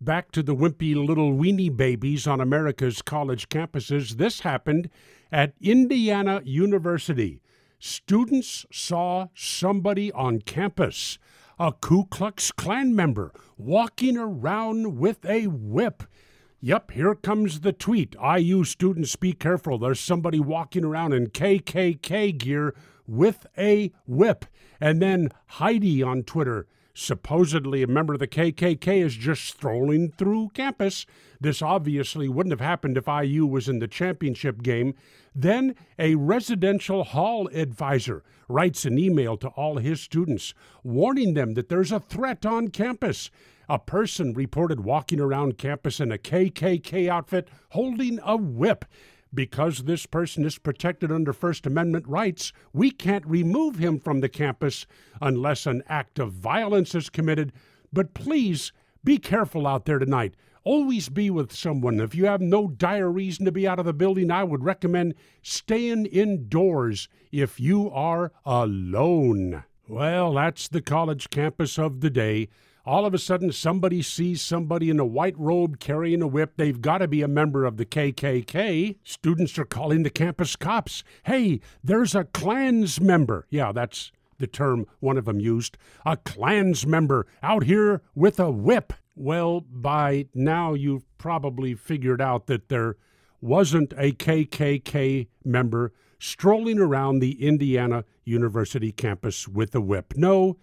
Back to the wimpy little weenie babies on America's college campuses. This happened at Indiana University. Students saw somebody on campus, a Ku Klux Klan member, walking around with a whip. Yep, here comes the tweet. IU students, be careful. There's somebody walking around in KKK gear with a whip. And then Heidi on Twitter, supposedly a member of the KKK, is just strolling through campus. This obviously wouldn't have happened if IU was in the championship game. Then a residential hall advisor writes an email to all his students, warning them that there's a threat on campus. A person reported walking around campus in a KKK outfit holding a whip. Because this person is protected under First Amendment rights, we can't remove him from the campus unless an act of violence is committed. But please be careful out there tonight. Always be with someone. If you have no dire reason to be out of the building, I would recommend staying indoors if you are alone. Well, that's the college campus of the day. All of a sudden, somebody sees somebody in a white robe carrying a whip. They've got to be a member of the KKK. Students are calling the campus cops. Hey, there's a Klans member. Yeah, that's the term one of them used. A Klans member out here with a whip. Well, by now you've probably figured out that there wasn't a KKK member strolling around the Indiana University campus with a whip. No,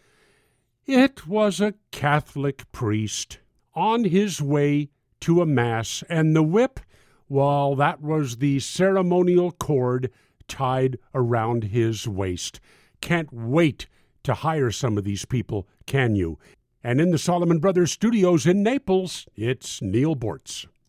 it was a Catholic priest on his way to a mass, and the whip, well, that was the ceremonial cord tied around his waist. Can't wait to hire some of these people, can you? And in the Solomon Brothers studios in Naples, it's Neil Bortz.